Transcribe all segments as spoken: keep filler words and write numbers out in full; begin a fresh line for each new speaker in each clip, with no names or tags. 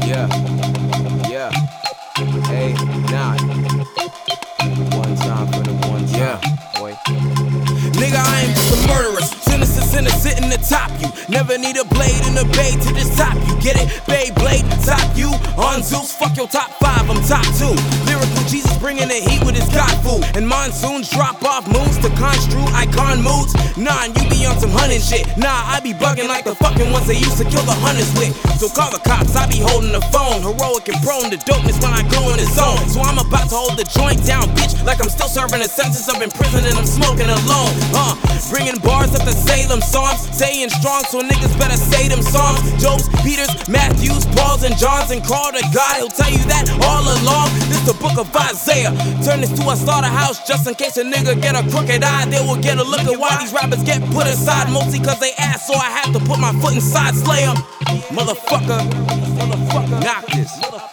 Yeah, yeah, hey, nah. One time for the one time, yeah. Boy.
Nigga, I ain't just a murderer. Sinner to sinner sitting to top you. Never need a blade in the bay to just top you. Get it? Bay blade, top you. On Zeus, fuck your top five, I'm top two. Lyrical Jesus bringing the heat with his God food. And monsoons drop off moons to construe icon moods. Nah, and you be on some hunting shit. Nah, I be bugging like the fucking ones they used to kill the hunters with. So call the cops, I be holding the phone. Heroic and prone to dopeness when I go in the zone. So I'm about to hold the joint down, bitch, like I'm still serving a sentence of imprisonment and I'm smoking alone. Uh, bringing bars up the Salem Psalms, saying strong, so niggas better say them songs. Jobs, Peters, Matthews, Pauls, and Johns, and call the guy who'll tell you that all along. This the book of Isaiah. Turn this to a slaughterhouse just in case a nigga get a crooked eye. They will get a look at why these rappers get put aside, mostly cause they ass, so I have to put my foot inside, slay them. Motherfucker, motherfucker, knock this.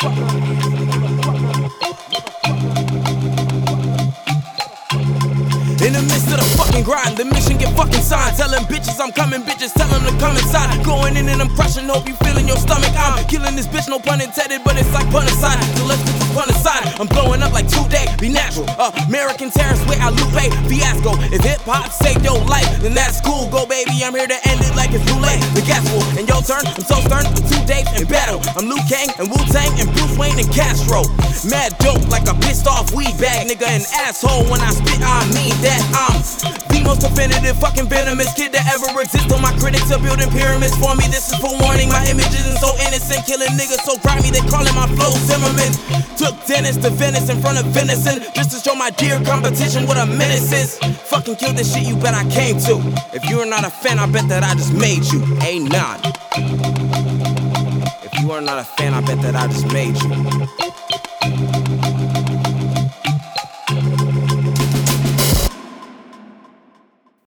In the midst of the fucking grind, the mission get fucking signed. Telling bitches I'm coming, bitches tell them to come inside. Going in and I'm crushing, hope you feeling your stomach. I'm killing this bitch, no pun intended, but it's like pun aside. So let's put this pun aside. I'm blowing up like two-day, be natural. Uh, American terrorist way I Lupe fiasco. If hip-hop saved your life, then that's cool. Go baby, I'm here to end it like it's too late. The gas full, and your turn, I'm so stern. Two days in battle, I'm Liu Kang and Wu-Tang and Bruce Wayne and Castro. Mad dope like a pissed off weed bag, nigga, an asshole. When I spit, I mean that. I'm the most definitive fucking venomous kid that ever exist. On my critics are building pyramids for me. This is for warning. My image isn't so innocent. Killing niggas so grimy, they calling my flow Zimmerman. Took Dennis to Venice in front of venison just to show my dear competition what a menace is. Fucking kill this shit, you bet I came to. If you're not a fan, I bet that I just made you. Ain't not. If you are not a fan, I bet that I just made you.